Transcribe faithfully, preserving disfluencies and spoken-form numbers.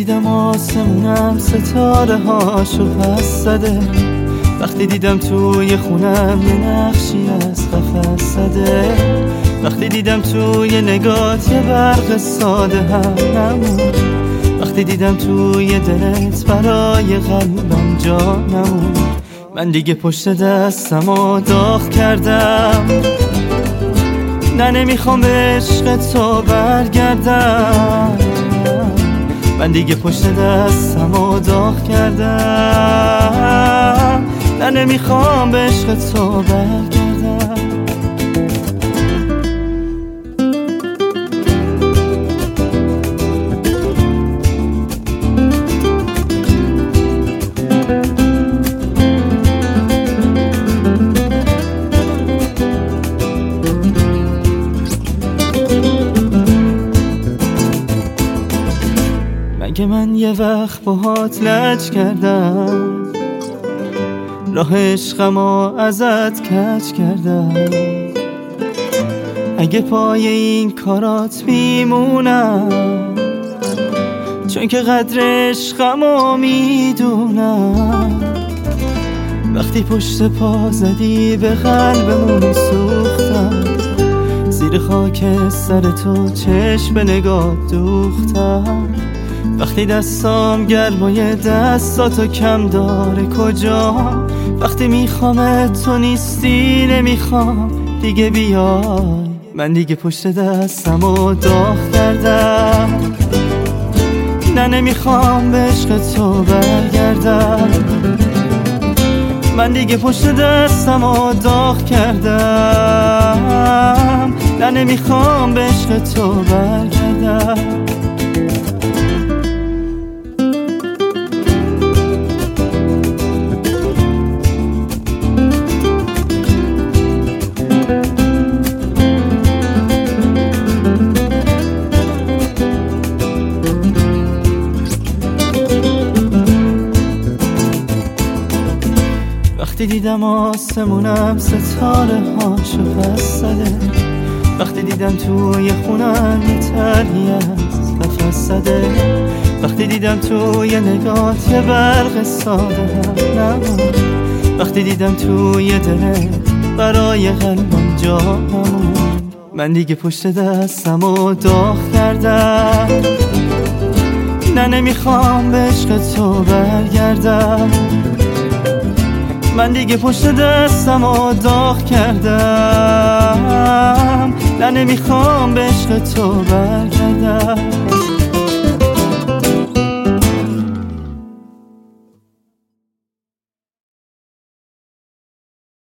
دیدم آسمونم ستاره هاشو پس زده، وقتی دیدم توی خونم یه نقشی از قفس زده، وقتی دیدم توی نگات یه برق ساده هم نمون، وقتی دیدم توی دلت برای قلبم جا نمون. من دیگه پشت دستمو داغ کردم، نه نمیخوام به عشق تو برگردم. من دیگه پشت دستمو داغ کردم، نه نمیخوام به عشق تو برگردم. مگه من یه وقت باهات لج کردم، راه عشقمو ازت کج کردم؟ اگه پای این کارات میمونم، چون که قدر عشقمو میدونم. وقتی پشت پا زدی به قلبمون سوختم، زیر خاک سر تو چشم به نگاه دوختم. وقتی دستام گرمای دستاتو کم داره کجا، وقتی میخوام تو نیستی نمیخوام دیگه بیای. من دیگه پشت دستمو داغ کردم، نه نمیخوام به عشق تو برگردم. من دیگه پشت دستمو داغ کردم، نه نمیخوام به عشق تو برگردم. وقتی دیدم آسمونم ستاره هاشو پس زده، وقتی دیدم توی خونم یه تری از قفس زده، وقتی دیدم توی نگات یه برق ساده هم نمون، وقتی دیدم توی دلت برای قلبم جا نمون. من دیگه پشت دستمو داغ کردم، نه نمیخوام به عشق تو برگردم. من دیگه پشت دستمو داغ کردم، نه نمیخوام به عشق تو برگردم.